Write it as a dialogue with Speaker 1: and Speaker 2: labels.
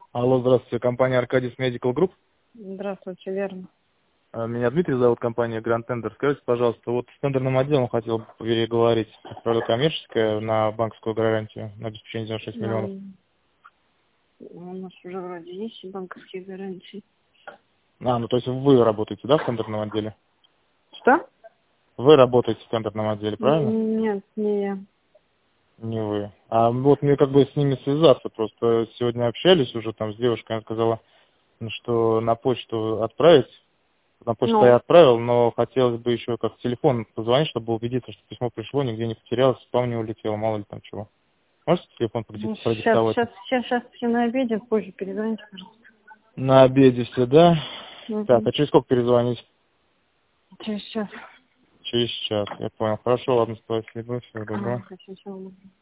Speaker 1: Алло, здравствуйте, компания Аркадис Medical Group.
Speaker 2: Здравствуйте, верно.
Speaker 1: Меня Дмитрий зовут, компания Grand Tender. Скажите, пожалуйста, вот с тендерным отделом хотел бы переговорить. Отправлю коммерческое на банковскую гарантию на обеспечение 96 миллионов.
Speaker 2: У нас уже вроде есть банковские гарантии.
Speaker 1: Ну то есть вы работаете, да, в тендерном отделе?
Speaker 2: Что?
Speaker 1: Вы работаете в тендерном отделе, правильно?
Speaker 2: Нет, не я.
Speaker 1: Не вы. А вот мне как бы с ними связаться, просто сегодня общались уже там с девушкой, она сказала, что на почту отправить. На почту я
Speaker 2: Ну,
Speaker 1: отправил, но хотелось бы еще как телефон позвонить, чтобы убедиться, что письмо пришло, нигде не потерялось, в спам не улетело, мало ли там чего. Можете телефон
Speaker 2: сейчас,
Speaker 1: продиктовать?
Speaker 2: сейчас все на обеде, позже перезвоните, пожалуйста.
Speaker 1: На обеде все, да? Так,
Speaker 2: Угу.
Speaker 1: а через сколько перезвонить?
Speaker 2: Через час.
Speaker 1: Через час, я понял. Хорошо, ладно, спасибо, всего доброго.
Speaker 2: Спасибо.